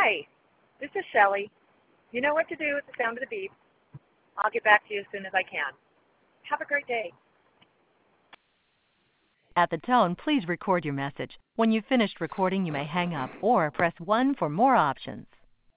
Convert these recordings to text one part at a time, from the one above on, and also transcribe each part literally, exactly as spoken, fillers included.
Hi, this is Shelley. You know what to do at the sound of the beep. I'll get back to you as soon as I can. Have a great day. At the tone, please record your message. When you've finished recording, you may hang up or press one for more options.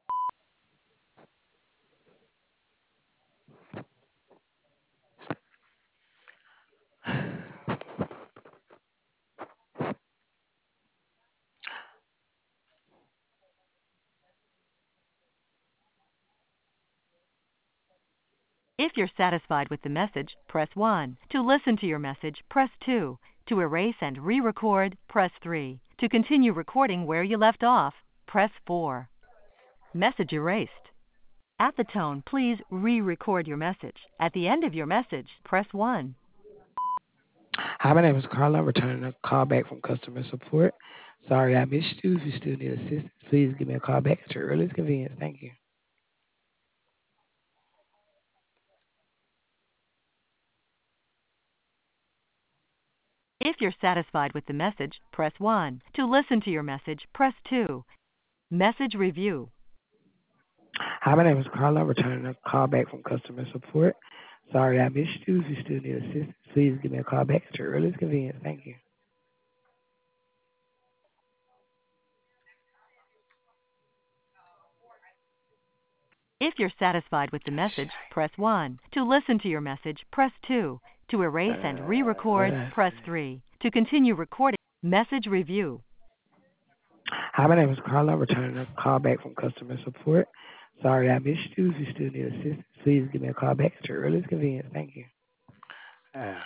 If you're satisfied with the message, press one. To listen to your message, press two. To erase and re-record, press three. To continue recording where you left off, press four. Message erased. At the tone, please re-record your message. At the end of your message, press one. Hi, my name is Carla. I'm returning a call back from customer support. Sorry I missed you. If you still need assistance, please give me a call back at your earliest convenience. Thank you. If you're satisfied with the message, press one. To listen to your message, press two. Message review. Hi, my name is Carla. I'm returning a call back from customer support. Sorry I missed you. If you still need assistance, please give me a call back at your earliest convenience. Thank you. If you're satisfied with the message, press one. To listen to your message, press two. To erase and Uh, what re-record, I press say? three. To continue recording, message review. Hi, my name is Carla. I'm returning a call back from customer support. Sorry I missed you. If you still need assistance, please give me a call back at your earliest convenience. Thank you. Uh,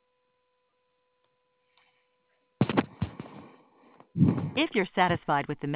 If you're satisfied with the